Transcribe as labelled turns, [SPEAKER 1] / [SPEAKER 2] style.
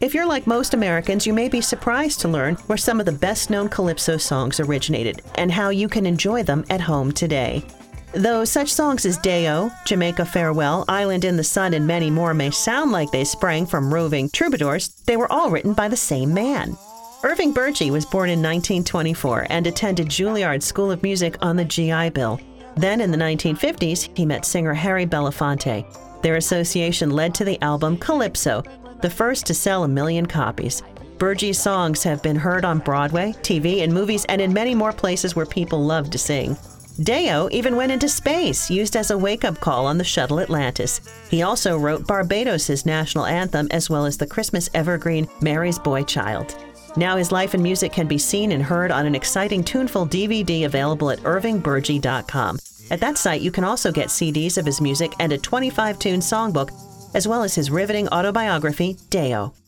[SPEAKER 1] If you're like most Americans, you may be surprised to learn where some of the best-known calypso songs originated and how you can enjoy them at home today. Though such songs as Day-O, Jamaica Farewell, Island in the Sun, and many more may sound like they sprang from roving troubadours, they were all written by the same man. Irving Bergey was born in 1924 and attended Juilliard School of Music on the GI Bill. Then in the 1950s, he met singer Harry Belafonte. Their association led to the album Calypso, the first to sell 1 million copies. Bergey's songs have been heard on Broadway, TV, and movies, and in many more places where people love to sing. Day-O even went into space, used as a wake-up call on the shuttle Atlantis. He also wrote Barbados' national anthem, as well as the Christmas evergreen Mary's Boy Child. Now his life and music can be seen and heard on an exciting tuneful DVD available at irvingbergey.com. At that site, you can also get CDs of his music and a 25-tune songbook, as well as his riveting autobiography, Day-O.